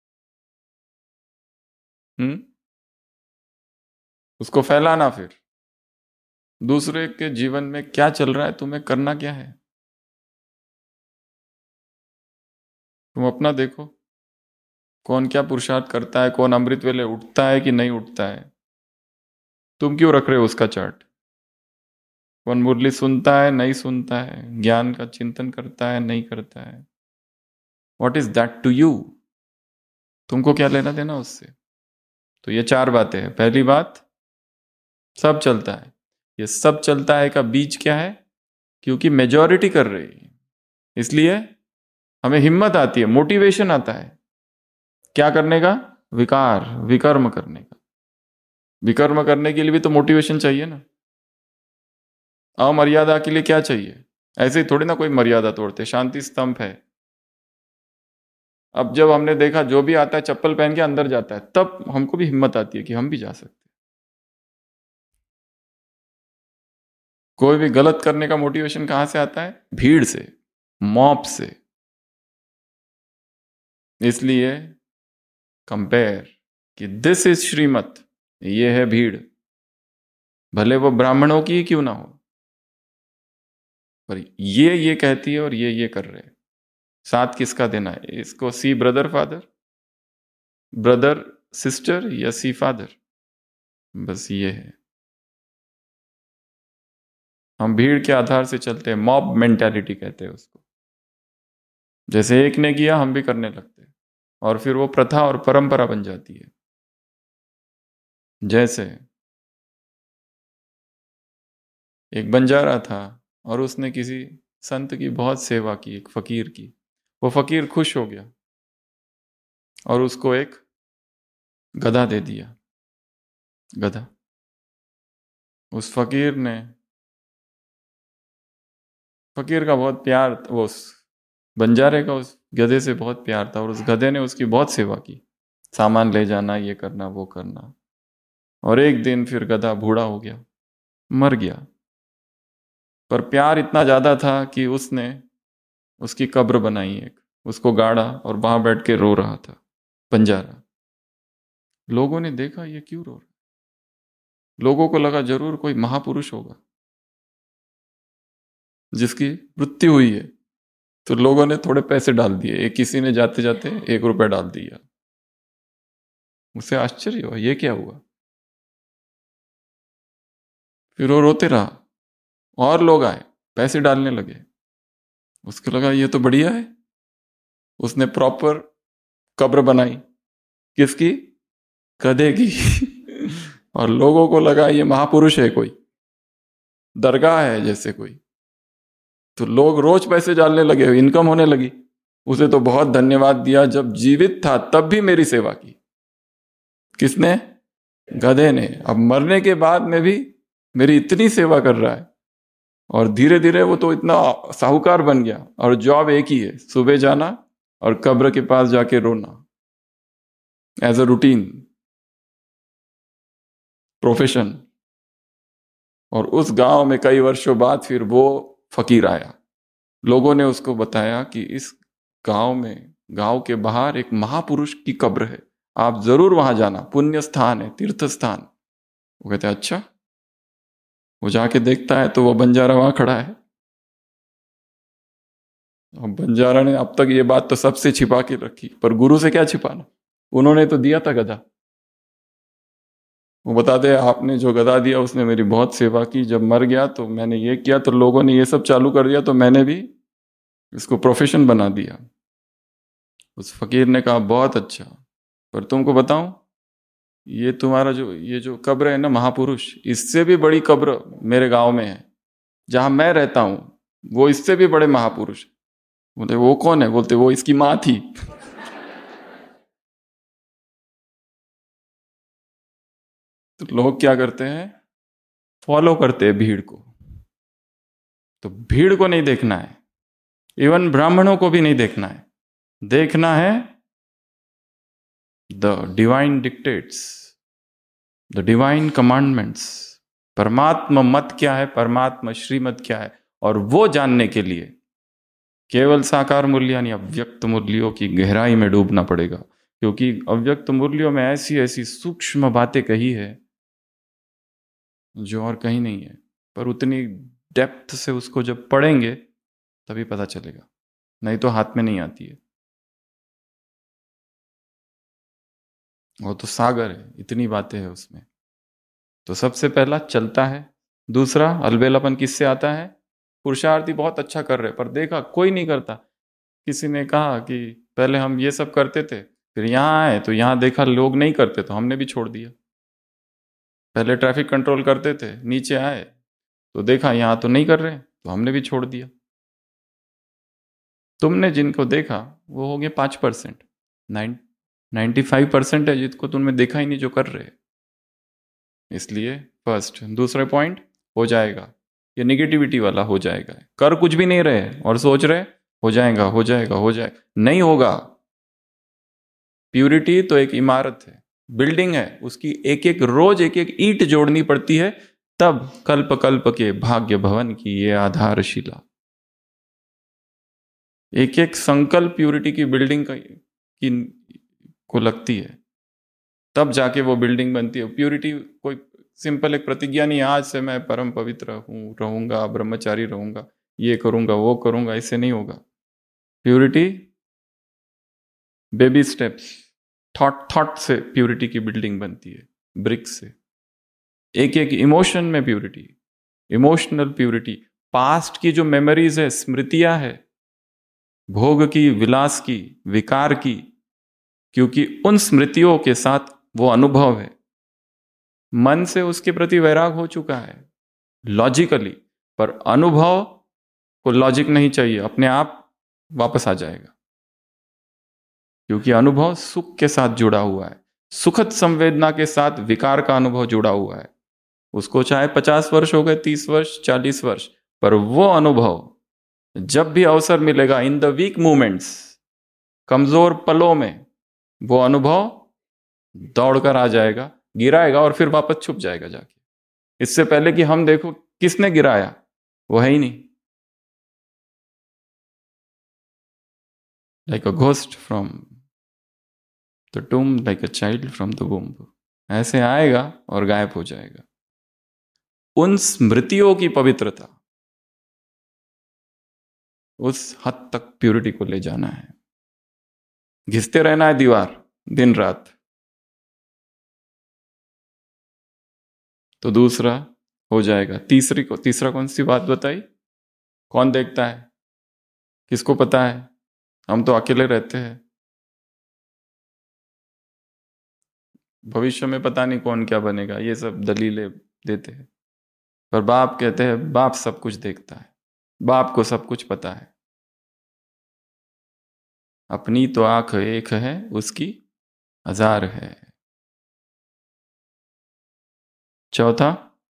हम्म, उसको फैलाना। फिर दूसरे के जीवन में क्या चल रहा है, तुम्हें करना क्या है। तुम अपना देखो, कौन क्या पुरुषार्थ करता है, कौन अमृत वेले उठता है कि नहीं उठता है। तुम क्यों रख रहे हो उसका चार्ट। कौन मुरली सुनता है नहीं सुनता है, ज्ञान का चिंतन करता है नहीं करता है। What is that to you. तुमको क्या लेना देना उससे। तो ये चार बातें हैं। पहली बात, सब चलता है। ये सब चलता है का बीज क्या है, क्योंकि मेजॉरिटी कर रही है, इसलिए हमें हिम्मत आती है, मोटिवेशन आता है क्या करने का, विकार विकर्म करने का। विकर्म करने के लिए भी तो मोटिवेशन चाहिए ना। अमर्यादा के लिए क्या चाहिए, ऐसे ही थोड़ी ना कोई मर्यादा तोड़ते। शांति स्तंभ है। अब जब हमने देखा जो भी आता है चप्पल पहन के अंदर जाता है, तब हमको भी हिम्मत आती है कि हम भी जा सकते हैं। कोई भी गलत करने का मोटिवेशन कहां से आता है, भीड़ से, मॉब से। इसलिए कंपेयर कि दिस इज श्रीमत, ये है भीड़, भले वो ब्राह्मणों की ही क्यों ना हो, पर ये कहती है और ये कर रहे हैं। साथ किसका देना है, इसको see brother father, brother sister, या सी फादर। बस ये है। हम भीड़ के आधार से चलते हैं, मॉब मेंटालिटी कहते हैं उसको। जैसे एक ने किया हम भी करने लगते हैं, और फिर वो प्रथा और परंपरा बन जाती है। जैसे एक बंजारा था और उसने किसी संत की बहुत सेवा की, एक फकीर की। वो फकीर खुश हो गया और उसको एक गधा दे दिया। गधा, उस फकीर का बहुत प्यार, वो उस बंजारे का उस गधे से बहुत प्यार था, और उस गधे ने उसकी बहुत सेवा की, सामान ले जाना, ये करना वो करना। और एक दिन फिर गधा बूढ़ा हो गया, मर गया। पर प्यार इतना ज्यादा था कि उसने उसकी कब्र बनाई एक, उसको गाड़ा और वहां बैठ के रो रहा था बंजारा। लोगों ने देखा ये क्यों रो रहा। लोगों को लगा जरूर कोई महापुरुष होगा जिसकी मृत्यु हुई है। तो लोगों ने थोड़े पैसे डाल दिए, एक किसी ने जाते जाते 1 रुपया डाल दिया। उसे आश्चर्य हुआ ये क्या हुआ। फिर वो रोते रहा, और लोग आए, पैसे डालने लगे। उसको लगा ये तो बढ़िया है। उसने प्रॉपर कब्र बनाई, किसकी, गधे की। और लोगों को लगा ये महापुरुष है, कोई दरगाह है जैसे कोई। तो लोग रोज पैसे डालने लगे, इनकम होने लगी। उसे तो बहुत धन्यवाद दिया, जब जीवित था तब भी मेरी सेवा की। किसने, गधे ने। अब मरने के बाद में भी मेरी इतनी सेवा कर रहा है। और धीरे धीरे वो तो इतना साहूकार बन गया, और जॉब एक ही है, सुबह जाना और कब्र के पास जाके रोना, एज अ रूटीन प्रोफेशन। और उस गांव में कई वर्षों बाद फिर वो फकीर आया। लोगों ने उसको बताया कि इस गांव में, गांव के बाहर एक महापुरुष की कब्र है, आप जरूर वहां जाना, पुण्य स्थान है, तीर्थ स्थान। वो कहते अच्छा, वो जाके देखता है तो वो बंजारा वहां खड़ा है। अब बंजारा ने अब तक ये बात तो सबसे छिपा के रखी, पर गुरु से क्या छिपाना, उन्होंने तो दिया था गधा। वो बताते हैं आपने जो गधा दिया उसने मेरी बहुत सेवा की, जब मर गया तो मैंने ये किया तो लोगों ने ये सब चालू कर दिया, तो मैंने भी इसको प्रोफेशन बना दिया। उस फकीर ने कहा बहुत अच्छा, पर तुमको बताऊं, ये तुम्हारा ये जो कब्र है ना महापुरुष, इससे भी बड़ी कब्र मेरे गांव में है जहां मैं रहता हूं, वो इससे भी बड़े महापुरुष। बोलते वो कौन है? बोलते वो इसकी माँ थी। तो लोग क्या करते हैं, फॉलो करते हैं भीड़ को। तो भीड़ को नहीं देखना है, इवन ब्राह्मणों को भी नहीं देखना है, देखना है the divine dictates, the divine commandments. परमात्मा मत क्या है, परमात्मा श्रीमत क्या है, और वो जानने के लिए केवल साकार मूल्य यानी अव्यक्त मूल्यों की गहराई में डूबना पड़ेगा। क्योंकि अव्यक्त मूल्यों में ऐसी ऐसी सूक्ष्म बातें कही है जो और कहीं नहीं है, पर उतनी डेप्थ से उसको जब पढ़ेंगे तभी पता चलेगा, नहीं तो हाथ में नहीं आती है। वो तो सागर है, इतनी बातें हैं उसमें। तो सबसे पहला चलता है। दूसरा, अलबेलापन किससे आता है? पुरुषार्थी बहुत अच्छा कर रहे पर देखा कोई नहीं करता। किसी ने कहा कि पहले हम ये सब करते थे, फिर यहाँ आए तो यहाँ देखा लोग नहीं करते तो हमने भी छोड़ दिया। पहले ट्रैफिक कंट्रोल करते थे, नीचे आए तो देखा यहाँ तो नहीं कर रहे तो हमने भी छोड़ दिया। तुमने जिनको देखा वो हो गए 5%, 95% है जिनको तुमने देखा ही नहीं जो कर रहे। इसलिए फर्स्ट, दूसरा पॉइंट हो जाएगा, ये निगेटिविटी वाला हो जाएगा। कर कुछ भी नहीं रहे और सोच रहे हो जाएगा हो जाएगा हो जाएगा, नहीं होगा। प्यूरिटी तो एक इमारत है, बिल्डिंग है, उसकी एक एक रोज एक एक ईंट जोड़नी पड़ती है, तब कल्प कल्प के भाग्य भवन की ये आधारशिला। एक एक संकल्प प्यूरिटी की बिल्डिंग की को लगती है, तब जाके वो बिल्डिंग बनती है। प्यूरिटी कोई सिंपल एक प्रतिज्ञा नहीं, आज से मैं परम पवित्र रहूंगा, ब्रह्मचारी रहूंगा, ये करूंगा वो करूंगा, इससे नहीं होगा। Purity baby steps, thought thought से प्यूरिटी की बिल्डिंग बनती है, ब्रिक से। एक एक इमोशन में प्यूरिटी, इमोशनल प्यूरिटी, पास्ट की जो मेमोरीज है, स्मृतियां है, भोग की, विलास की, विकार की, क्योंकि उन स्मृतियों के साथ वो अनुभव है, मन से उसके प्रति वैराग हो चुका है लॉजिकली, पर अनुभव को लॉजिक नहीं चाहिए, अपने आप वापस आ जाएगा। क्योंकि अनुभव सुख के साथ जुड़ा हुआ है, सुखद संवेदना के साथ विकार का अनुभव जुड़ा हुआ है। उसको चाहे 50 वर्ष हो गए, 30 वर्ष, 40 वर्ष, पर वो अनुभव जब भी अवसर मिलेगा, इन द वीक मूवमेंट्स, कमजोर पलों में, वो अनुभव दौड़कर आ जाएगा, गिराएगा और फिर वापस छुप जाएगा जाके। इससे पहले कि हम देखो किसने गिराया, वो है ही नहीं। Like a ghost from the tomb, like a child from the womb, ऐसे आएगा और गायब हो जाएगा। उन स्मृतियों की पवित्रता, उस हद तक प्यूरिटी को ले जाना है, घिसते रहना है दीवार दिन रात। तो दूसरा हो जाएगा। तीसरा कौन सी बात बताई? कौन देखता है, किसको पता है? हम तो अकेले रहते हैं, भविष्य में पता नहीं कौन क्या बनेगा, ये सब दलीलें देते हैं। पर बाप कहते हैं बाप सब कुछ देखता है, बाप को सब कुछ पता है। अपनी तो आंख एक है, उसकी हजार है। चौथा,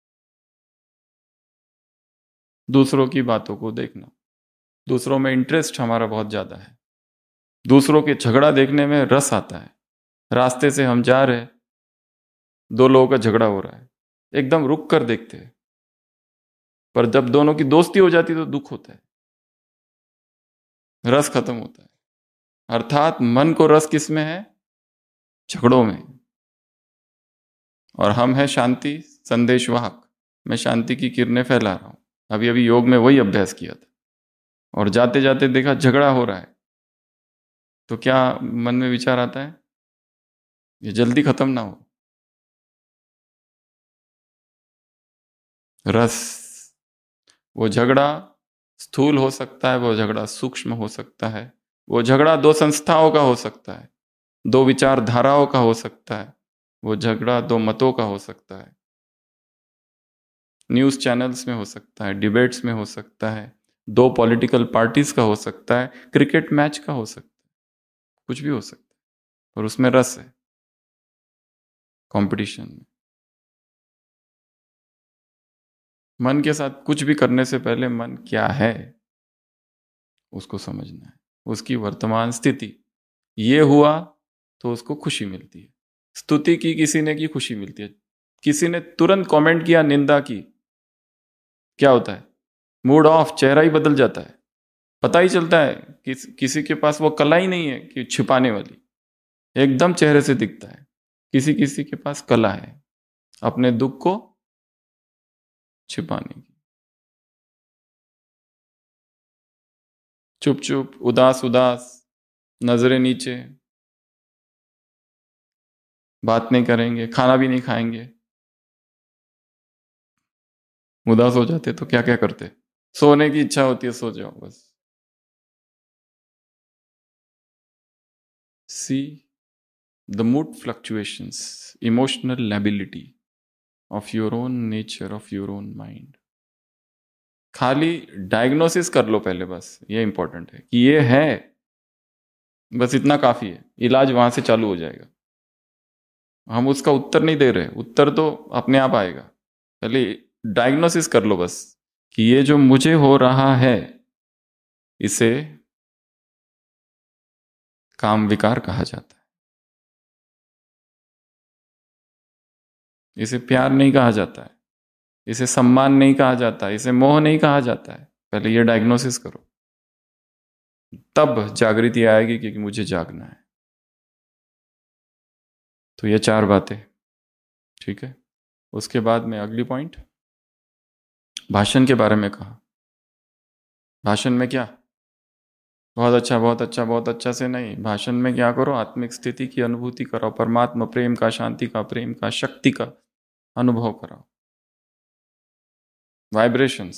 दूसरों की बातों को देखना। दूसरों में इंटरेस्ट हमारा बहुत ज्यादा है, दूसरों के झगड़ा देखने में रस आता है। रास्ते से हम जा रहे, दो लोगों का झगड़ा हो रहा है, एकदम रुक कर देखते हैं, पर जब दोनों की दोस्ती हो जाती है तो दुख होता है, रस खत्म होता है। अर्थात मन को रस किस में है? झगड़ों में। और हम हैं शांति संदेशवाहक, मैं शांति की किरणें फैला रहा हूं। अभी अभी योग में वही अभ्यास किया था, और जाते जाते देखा झगड़ा हो रहा है, तो क्या मन में विचार आता है, ये जल्दी खत्म ना हो। रस, वो झगड़ा स्थूल हो सकता है, वो झगड़ा सूक्ष्म हो सकता है, वो झगड़ा दो संस्थाओं का हो सकता है, दो विचारधाराओं का हो सकता है, वो झगड़ा दो मतों का हो सकता है, न्यूज़ चैनल्स में हो सकता है, डिबेट्स में हो सकता है, दो पॉलिटिकल पार्टीज का हो सकता है, क्रिकेट मैच का हो सकता है, कुछ भी हो सकता है, और उसमें रस है, कंपटीशन में। मन के साथ कुछ भी करने से पहले मन क्या है उसको समझना है, उसकी वर्तमान स्थिति। ये हुआ तो उसको खुशी मिलती है, स्तुति की किसी ने की खुशी मिलती है, किसी ने तुरंत कमेंट किया निंदा की, क्या होता है, मूड ऑफ, चेहरा ही बदल जाता है। पता ही चलता है किसी के पास वो कला ही नहीं है कि छिपाने वाली, एकदम चेहरे से दिखता है। किसी किसी के पास कला है अपने दुख को छिपाने की। चुप चुप, उदास उदास, नजरें नीचे, बात नहीं करेंगे, खाना भी नहीं खाएंगे। उदास हो जाते तो क्या क्या करते, सोने की इच्छा होती है, सो जाओ बस। See the mood fluctuations, emotional lability of your own nature, of your own mind. खाली डायग्नोसिस कर लो पहले, बस ये इंपॉर्टेंट है कि ये है, बस इतना काफी है, इलाज वहां से चालू हो जाएगा। हम उसका उत्तर नहीं दे रहे, उत्तर तो अपने आप आएगा। पहले डायग्नोसिस कर लो बस कि ये जो मुझे हो रहा है, इसे काम विकार कहा जाता है, इसे प्यार नहीं कहा जाता है, इसे सम्मान नहीं कहा जाता है, इसे मोह नहीं कहा जाता है। पहले ये डायग्नोसिस करो, तब जागृति आएगी कि मुझे जागना है। तो ये चार बातें, ठीक है। उसके बाद में अगली पॉइंट, भाषण के बारे में कहा। भाषण में क्या, बहुत अच्छा बहुत अच्छा बहुत अच्छा से नहीं, भाषण में क्या करो, आत्मिक स्थिति की अनुभूति कराओ, परमात्मा प्रेम का, शांति का, प्रेम का, शक्ति का अनुभव कराओ, वाइब्रेशंस,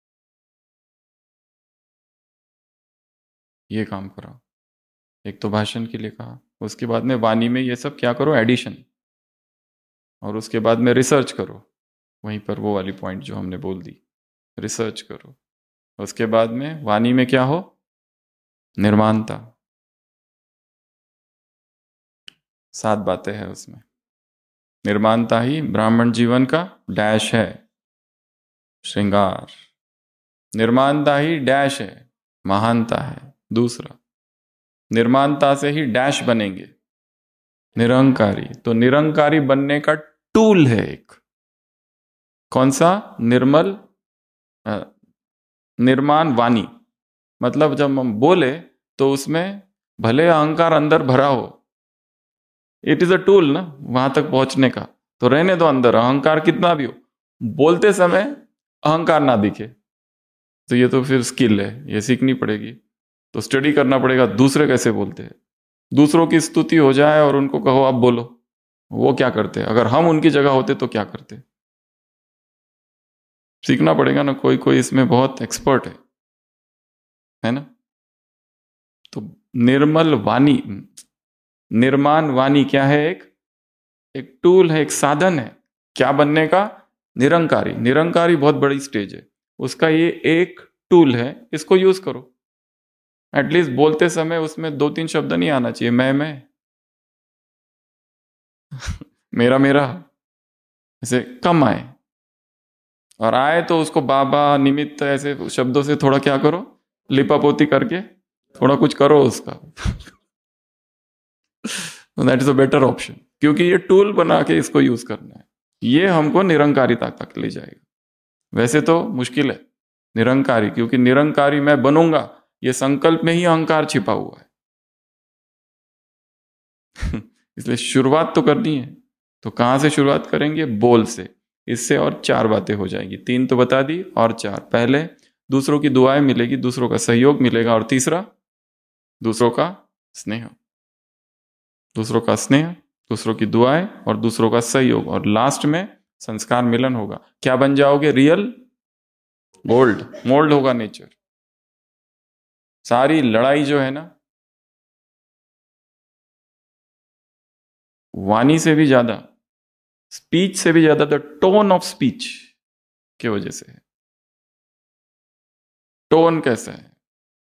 ये काम कराओ। एक तो भाषण के लिए कहा, उसके बाद में वाणी में ये सब क्या करो, एडिशन, और उसके बाद में रिसर्च करो, वहीं पर वो वाली पॉइंट जो हमने बोल दी, रिसर्च करो। उसके बाद में वाणी में क्या हो, निर्माणता। 7 बातें हैं उसमें। निर्माणता ही ब्राह्मण जीवन का डैश है, श्रृंगार। निर्माणता ही डैश है, महानता है। दूसरा, निर्माणता से ही डैश बनेंगे, निरंकारी। तो निरंकारी बनने का टूल है एक, कौन सा, निर्मल निर्माण वाणी। मतलब जब हम बोले तो उसमें भले अहंकार अंदर भरा हो, इट इज अ टूल ना वहां तक पहुंचने का, तो रहने दो अंदर अहंकार कितना भी हो, बोलते समय अहंकार ना दिखे। तो ये तो फिर स्किल है, ये सीखनी पड़ेगी। तो स्टडी करना पड़ेगा दूसरे कैसे बोलते हैं, दूसरों की स्तुति हो जाए और उनको कहो आप बोलो, वो क्या करते हैं, अगर हम उनकी जगह होते तो क्या करते। सीखना पड़ेगा ना, कोई कोई इसमें बहुत एक्सपर्ट है ना। तो निर्मल वाणी, निर्माण वाणी क्या है, एक एक टूल है, एक साधन है, क्या बनने का, निरंकारी। निरंकारी बहुत बड़ी स्टेज है, उसका ये एक टूल है, इसको यूज करो। एटलीस्ट बोलते समय उसमें 2-3 शब्द नहीं आना चाहिए, मैं मेरा मेरा, ऐसे कम आए, और आए तो उसको बाबा निमित्त ऐसे शब्दों से थोड़ा क्या करो, लिपापोती करके थोड़ा कुछ करो उसका। That is a better option, क्योंकि ये टूल बना के इसको यूज करना है, ये हमको निरंकारिता तक ले जाएगा। वैसे तो मुश्किल है निरंकारी, क्योंकि निरंकारी मैं बनूंगा, ये संकल्प में ही अहंकार छिपा हुआ है। इसलिए शुरुआत तो करनी है, तो कहां से शुरुआत करेंगे, बोल से। इससे और 4 बातें हो जाएगी। 3 तो बता दी और 4। पहले दूसरों की दुआएं मिलेगी, दूसरों का सहयोग मिलेगा, और तीसरा दूसरों का स्नेह। दूसरों का स्नेह, दूसरों की दुआएं और दूसरों का सहयोग, और लास्ट में संस्कार मिलन होगा। क्या बन जाओगे? Real gold. मोल्ड होगा नेचर। सारी लड़ाई जो है ना, वाणी से भी ज्यादा, स्पीच से भी ज्यादा, द टोन ऑफ स्पीच की वजह से है। टोन कैसा है?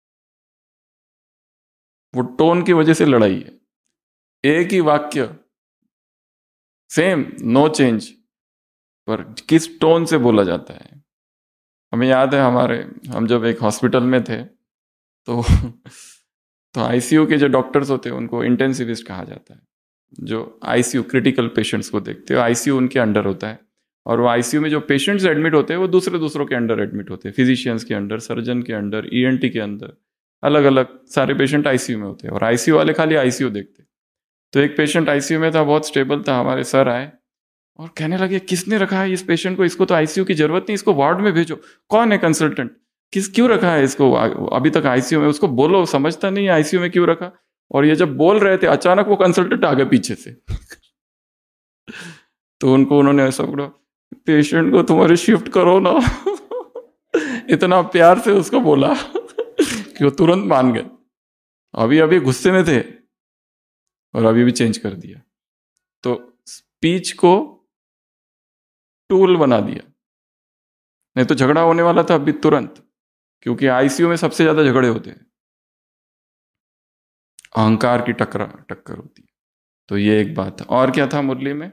वो टोन की वजह से लड़ाई है। एक ही वाक्य, सेम, नो चेंज, पर किस टोन से बोला जाता है। हमें याद है, हम जब एक हॉस्पिटल में थे तो तो आईसीयू के जो डॉक्टर्स होते हैं उनको इंटेंसिविस्ट कहा जाता है। जो आईसीयू क्रिटिकल पेशेंट्स को देखते हो, आईसीयू उनके अंडर होता है। और वो आईसीयू में जो पेशेंट्स एडमिट होते हैं वो दूसरों के अंडर एडमिट होते हैं, फिजिशियंस के अंडर, सर्जन के अंडर, ईएनटी के अंदर, अलग अलग सारे पेशेंट आईसीयू में होते हैं। और आईसीयू वाले खाली आईसीयू देखते। तो एक पेशेंट आईसीयू में था, बहुत स्टेबल था। हमारे सर आए और कहने लगे, किसने रखा है इस पेशेंट को? इसको तो आईसीयू की जरूरत नहीं, इसको वार्ड में भेजो। कौन है कंसल्टेंट? क्यों रखा है इसको अभी तक आईसीयू में? उसको बोलो, समझता नहीं है आईसीयू में क्यों रखा। और ये जब बोल रहे थे, अचानक वो कंसल्टेंट आ गए पीछे से। तो उन्होंने ऐसा बोला, पेशेंट को तुम्हारे शिफ्ट करो ना। इतना प्यार से उसको बोला कि वो तुरंत मान गए। अभी अभी गुस्से में थे और अभी भी चेंज कर दिया। तो स्पीच को टूल बना दिया। नहीं तो झगड़ा होने वाला था अभी तुरंत, क्योंकि आईसीयू में सबसे ज्यादा झगड़े होते हैं, अहंकार की टक्कर होती है। तो ये एक बात है। और क्या था मुरली में?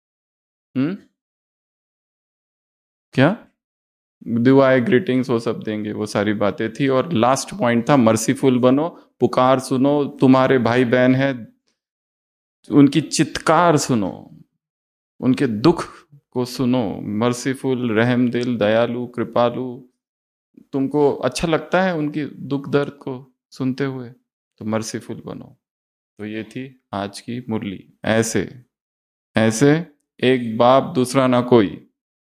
क्या दुआएं, ग्रीटिंग्स, वो सब देंगे, वो सारी बातें थी। और लास्ट पॉइंट था मर्सीफुल बनो, पुकार सुनो, तुम्हारे भाई बहन है, उनकी चित्कार सुनो, उनके दुख को सुनो। मर्सीफुल, रहम दिल, दयालु, कृपालु। तुमको अच्छा लगता है उनकी दुख दर्द को सुनते हुए, तो मर्सीफुल बनो। तो ये थी आज की मुरली। ऐसे ऐसे एक बाप दूसरा ना कोई,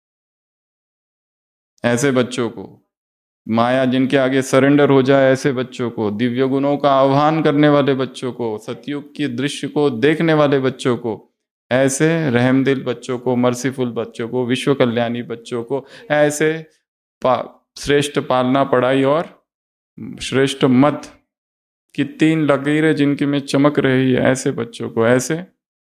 ऐसे बच्चों को, माया जिनके आगे सरेंडर हो जाए ऐसे बच्चों को, दिव्य गुणों का आह्वान करने वाले बच्चों को, सतयुग के दृश्य को देखने वाले बच्चों को, ऐसे रहमदिल बच्चों को, मर्सीफुल बच्चों को, विश्व कल्याणी बच्चों को, ऐसे श्रेष्ठ पालना, पढ़ाई और श्रेष्ठ मत की 3 लकीरें जिनकी में चमक रही है, ऐसे बच्चों को, ऐसे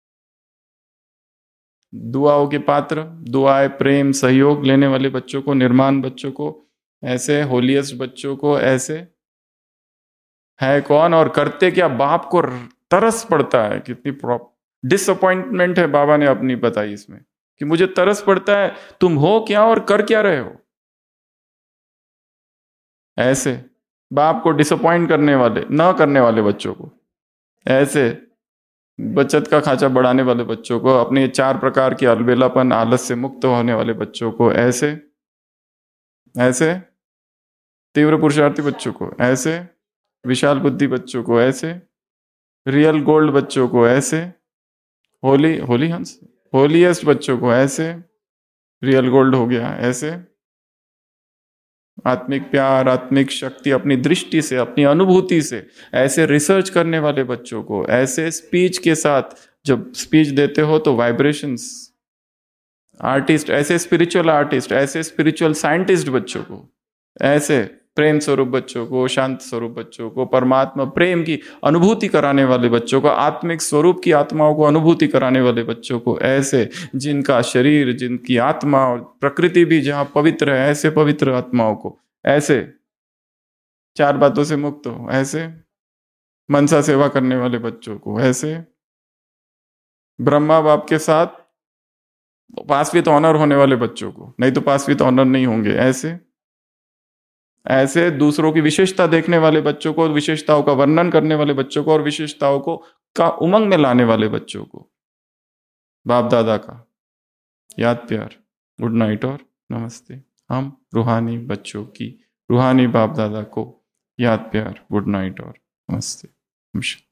दुआओं के पात्र, दुआएं, प्रेम, सहयोग लेने वाले बच्चों को, निर्माण बच्चों को, ऐसे होलियस्ट बच्चों को, ऐसे है कौन और करते क्या? बाप को तरस पड़ता है। कितनी डिसअपॉइंटमेंट है बाबा ने अपनी बताई इसमें, कि मुझे तरस पड़ता है, तुम हो क्या और कर क्या रहे हो। ऐसे बाप को डिसअपॉइंट करने वाले, ना करने वाले बच्चों को, ऐसे बचत का खांचा बढ़ाने वाले बच्चों को, अपने 4 प्रकार के अलबेलापन, आलस से मुक्त होने वाले बच्चों को, ऐसे ऐसे तीव्र पुरुषार्थी बच्चों को, ऐसे विशाल बुद्धि बच्चों को, ऐसे रियल गोल्ड बच्चों को, ऐसे होली हंस होलीएस्ट बच्चों को, ऐसे रियल गोल्ड हो गया, ऐसे आत्मिक प्यार, आत्मिक शक्ति अपनी दृष्टि से, अपनी अनुभूति से, ऐसे रिसर्च करने वाले बच्चों को, ऐसे स्पीच के साथ जब स्पीच देते हो तो वाइब्रेशंस, आर्टिस्ट, ऐसे स्पिरिचुअल आर्टिस्ट, ऐसे स्पिरिचुअल साइंटिस्ट बच्चों को, ऐसे प्रेम स्वरूप बच्चों को, शांत स्वरूप बच्चों को, परमात्मा प्रेम की अनुभूति कराने वाले बच्चों को, आत्मिक स्वरूप की आत्माओं को अनुभूति कराने वाले बच्चों को, ऐसे जिनका शरीर, जिनकी आत्मा और प्रकृति भी जहां पवित्र है, ऐसे पवित्र आत्माओं को, ऐसे 4 बातों से मुक्त हो, ऐसे मनसा सेवा करने वाले बच्चों को, ऐसे ब्रह्मा बाप के साथ पास विद ऑनर होने वाले बच्चों को, नहीं तो पास विद ऑनर नहीं होंगे, ऐसे ऐसे दूसरों की विशेषता देखने वाले बच्चों को, विशेषताओं का वर्णन करने वाले बच्चों को, और विशेषताओं को का उमंग में लाने वाले बच्चों को, बाप दादा का याद प्यार, गुड नाइट और नमस्ते। हम रूहानी बच्चों की, रूहानी बाप दादा को याद प्यार, गुड नाइट और नमस्ते।